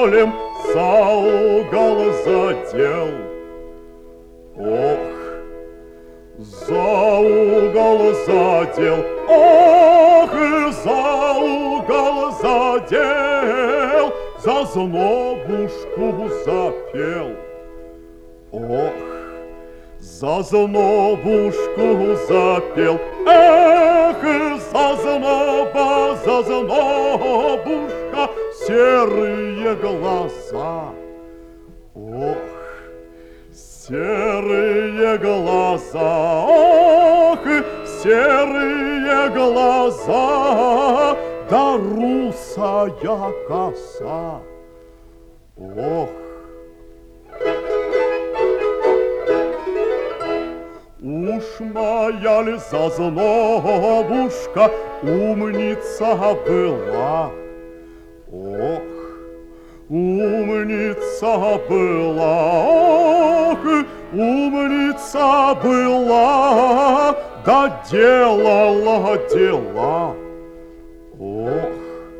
полем за угол задел. Ох, за угол задел, ох, за угол задел, за знобушку запел. Ох, за знобушку запел, эх, за знобушка, серые глаза. Ох, серые глаза, ох, серые глаза, да русая коса. Ох, уж моя ли зазнобушка умница была. Ох, умница была, ох, умница была, да делала дела. Ох,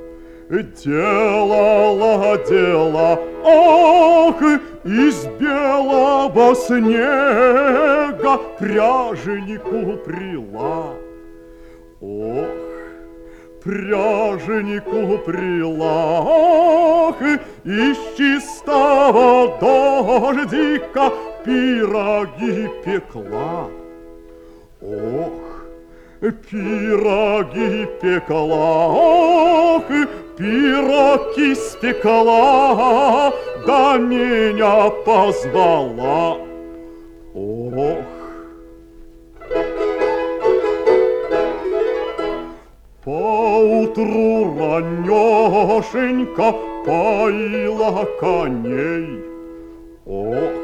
делала дела, ох, из белого снега пряженику прила. Ох, пряженику прила, ох, из чистого дождика пироги пекла. Ох, пироги пекла, ох, пироги испекла, да меня позвала. Ох, поутру ранешенько поила коней. Ох,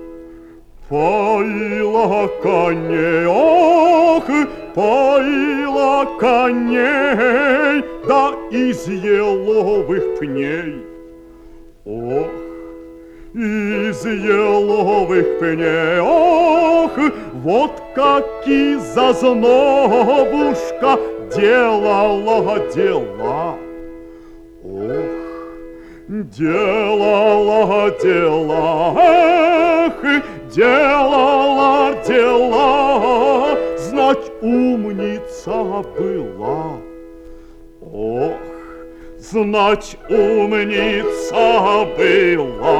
поила коней, ох, поила коней, да из еловых пней. Ох, из еловых пней, ох, вот как и зазнобушка делала дела. Ох, делала дела, эх, делала дела, знать умница была. Ох, знать умница была.